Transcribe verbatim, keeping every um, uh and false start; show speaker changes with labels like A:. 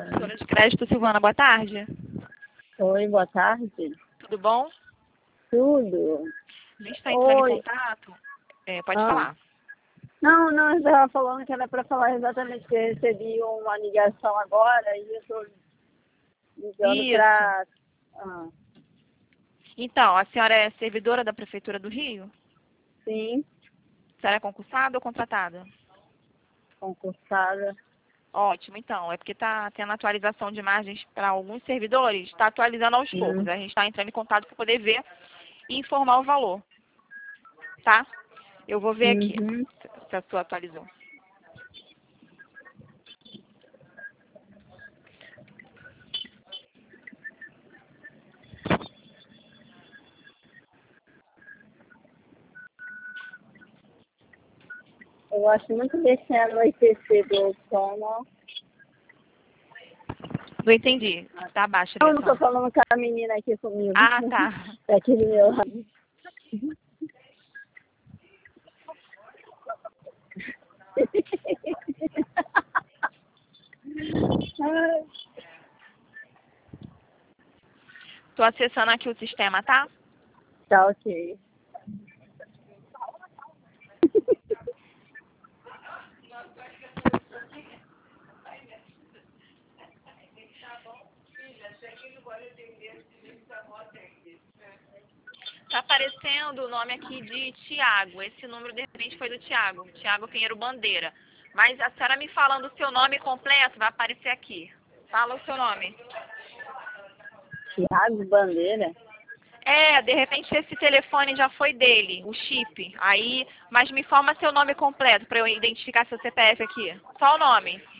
A: Assessora de crédito, Silvana, boa tarde.
B: Oi, boa tarde.
A: Tudo bom?
B: Tudo.
A: A gente está entrando
B: Oi.
A: em contato. É, pode
B: Ah.
A: falar.
B: Não, não, eu estava falando que era para falar exatamente que eu recebi uma ligação agora e eu estou ligando
A: Isso.
B: para... Ah,
A: Então, a senhora é servidora da Prefeitura do Rio?
B: sim,
A: A senhora é concursada ou contratada?
B: concursada.
A: Ótimo, então. É porque está tendo atualização de margens para alguns servidores. Está atualizando aos
B: Hum.
A: poucos. A gente está entrando em contato para poder ver e informar o valor. Tá? Eu vou ver aqui
B: Uhum.
A: se a sua atualizou.
B: Eu gosto muito desse ano I P C do sono.
A: Não entendi. Está abaixo a
B: Eu não estou
A: ligação.
B: falando com a menina aqui comigo.
A: Ah, tá.
B: Tá aqui do meu lado. Ai,
A: Estou acessando aqui o sistema, tá?
B: tá ok.
A: Tá aparecendo o nome aqui de Tiago. Esse número, de repente, foi do Tiago. Tiago Pinheiro Bandeira. Mas a senhora me falando o seu nome completo, vai aparecer aqui. Fala o seu nome.
B: Thiago Bandeira?
A: É, de repente esse telefone já foi dele, o chip. Aí, mas me informa seu nome completo para eu identificar seu C P F aqui. Só o nome.